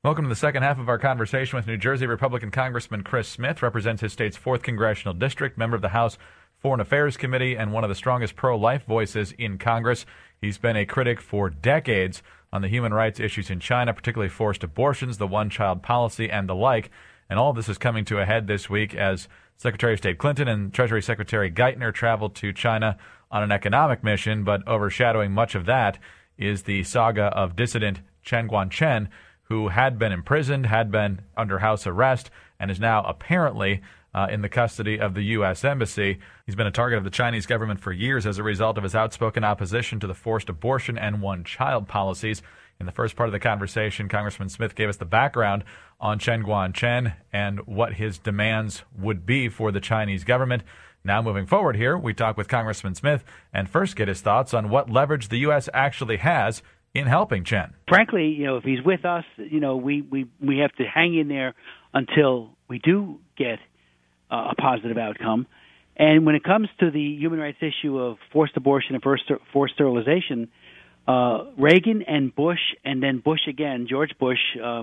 Welcome to the second half of our conversation with New Jersey Republican Congressman Chris Smith, represents his state's 4th Congressional District, member of the House Foreign Affairs Committee, and one of the strongest pro-life voices in Congress. He's been a critic for decades on the human rights issues in China, particularly forced abortions, the one-child policy, and the like. And all of this is coming to a head this week as Secretary of State Clinton and Treasury Secretary Geithner traveled to China on an economic mission, but overshadowing much of that is the saga of dissident Chen Guangcheng, who had been imprisoned, had been under house arrest, and is now apparently in the custody of the U.S. Embassy. He's been a target of the Chinese government for years as a result of his outspoken opposition to the forced abortion and one-child policies. In the first part of the conversation, Congressman Smith gave us the background on Chen Guangcheng and what his demands would be for the Chinese government. Now, moving forward here, we talk with Congressman Smith and first get his thoughts on what leverage the U.S. actually has in helping Chen. Frankly, if he's with us, we have to hang in there until we do get a positive outcome. And when it comes to the human rights issue of forced abortion and forced sterilization, Reagan and Bush, and then Bush again, George Bush,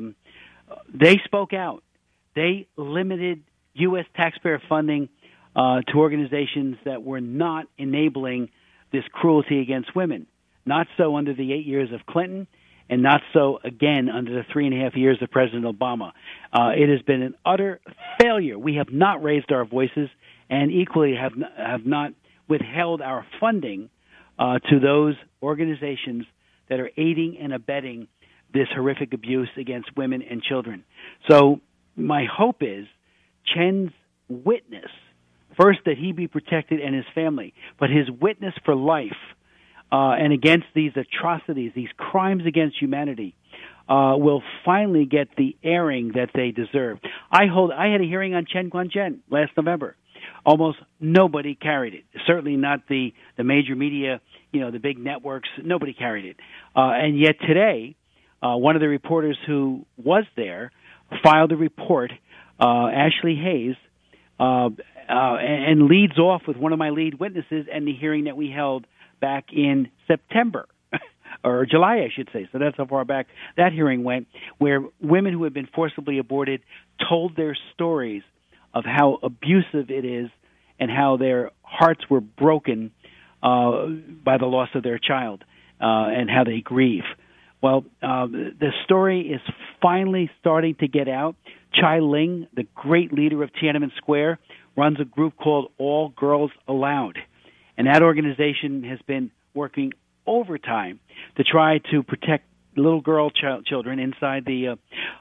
they spoke out. They limited U.S. taxpayer funding to organizations that were not enabling this cruelty against women. Not so under the 8 years of Clinton, and not so, again, under the 3.5 years of President Obama. It has been an utter failure. We have not raised our voices and equally have not withheld our funding to those organizations that are aiding and abetting this horrific abuse against women and children. So my hope is Chen's witness, first that he be protected and his family, but his witness for life and against these atrocities, these crimes against humanity, will finally get the airing that they deserve. I had a hearing on Chen Guangcheng last November. Almost nobody carried it. Certainly not the major media, the big networks. Nobody carried it. And yet today, one of the reporters who was there filed a report, Ashley Hayes, and leads off with one of my lead witnesses and the hearing that we held back in September, or July, I should say. So that's how far back that hearing went, where women who had been forcibly aborted told their stories of how abusive it is and how their hearts were broken by the loss of their child and how they grieve. Well, the story is finally starting to get out. Chai Ling, the great leader of Tiananmen Square, runs a group called All Girls Allowed. And that organization has been working overtime to try to protect little girl children inside the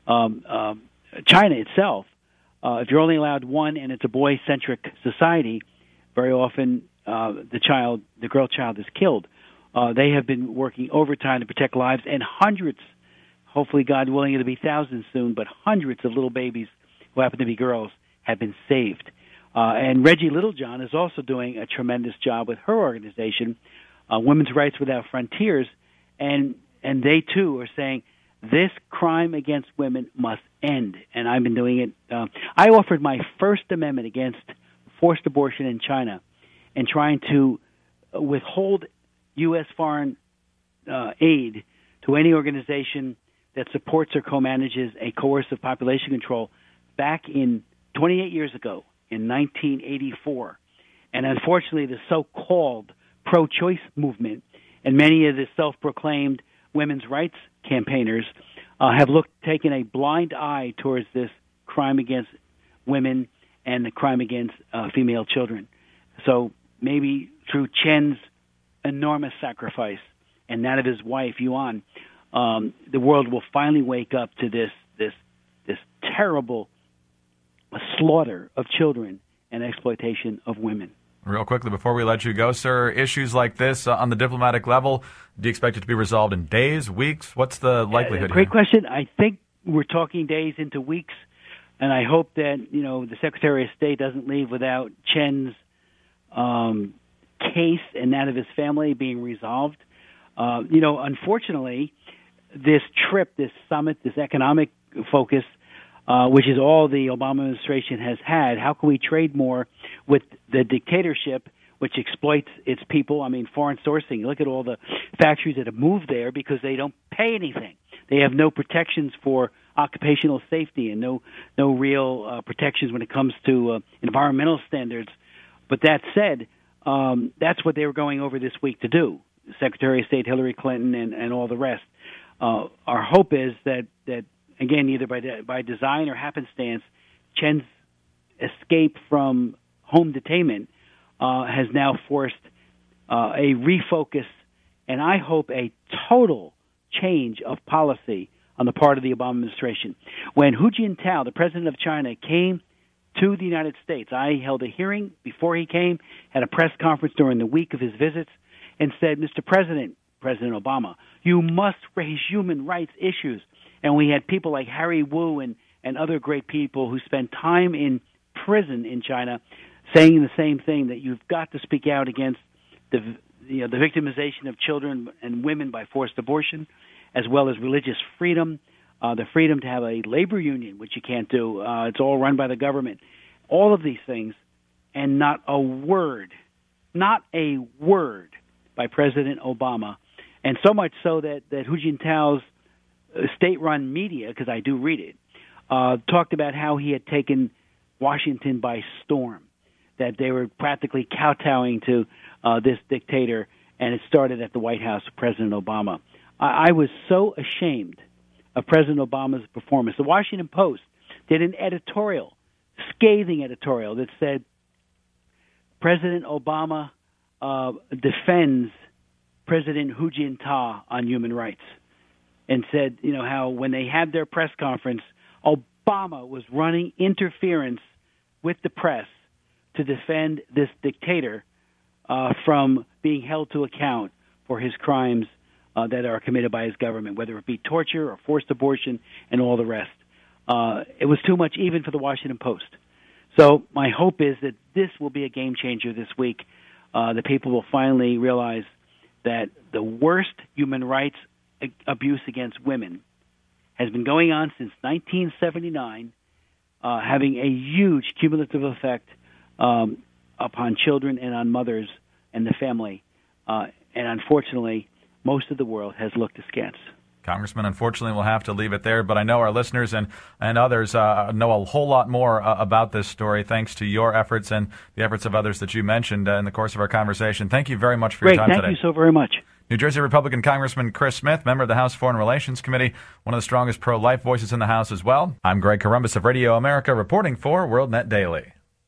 China itself. If you're only allowed one and it's a boy-centric society, very often the girl child is killed. They have been working overtime to protect lives, and hundreds, hopefully God willing it'll be thousands soon, but hundreds of little babies who happen to be girls have been saved. And Reggie Littlejohn is also doing a tremendous job with her organization, Women's Rights Without Frontiers, and they too are saying this crime against women must end. And I've been doing it. I offered my First Amendment against forced abortion in China and trying to withhold U.S. foreign aid to any organization that supports or co-manages a coercive population control back in 28 years ago. In 1984. And unfortunately, the so-called pro-choice movement and many of the self-proclaimed women's rights campaigners have taken a blind eye towards this crime against women and the crime against female children. So maybe through Chen's enormous sacrifice and that of his wife, Yuan, the world will finally wake up to this terrible slaughter of children and exploitation of women. Real quickly, before we let you go, sir, issues like this on the diplomatic level, do you expect it to be resolved in days, weeks? What's the likelihood Great here? question. I think we're talking days into weeks, and I hope that the Secretary of State doesn't leave without Chen's case and that of his family being resolved. Unfortunately, this trip, this summit, this economic focus, which is all the Obama administration has had. How can we trade more with the dictatorship, which exploits its people? I mean, foreign sourcing. Look at all the factories that have moved there because they don't pay anything. They have no protections for occupational safety and no real protections when it comes to environmental standards. But that said, that's what they were going over this week to do. Secretary of State Hillary Clinton and all the rest. Our hope is that again, either by design or happenstance, Chen's escape from home detainment has now forced a refocus, and I hope a total change of policy on the part of the Obama administration. When Hu Jintao, the president of China, came to the United States, I held a hearing before he came, had a press conference during the week of his visits, and said, Mr. President Obama, you must raise human rights issues. And we had people like Harry Wu and other great people who spent time in prison in China saying the same thing, that you've got to speak out against the victimization of children and women by forced abortion, as well as religious freedom, the freedom to have a labor union, which you can't do. It's all run by the government. All of these things, and not a word by President Obama. And so much so that Hu Jintao's state-run media, because I do read it, talked about how he had taken Washington by storm, that they were practically kowtowing to this dictator, and it started at the White House with President Obama. I was so ashamed of President Obama's performance. The Washington Post did an editorial, scathing editorial, that said President Obama defends President Hu Jintao on human rights, and said, how when they had their press conference, Obama was running interference with the press to defend this dictator from being held to account for his crimes that are committed by his government, whether it be torture or forced abortion and all the rest. It was too much even for the Washington Post. So my hope is that this will be a game changer this week. The people will finally realize that the worst human rights abuse against women has been going on since 1979, having a huge cumulative effect upon children and on mothers and the family. And unfortunately, most of the world has looked askance. Congressman, unfortunately, we'll have to leave it there, but I know our listeners and others know a whole lot more about this story thanks to your efforts and the efforts of others that you mentioned in the course of our conversation. Thank you very much for your time today. Thank you so very much. New Jersey Republican Congressman Chris Smith, member of the House Foreign Relations Committee, one of the strongest pro-life voices in the House as well. I'm Greg Corombos of Radio America, reporting for WorldNet Daily.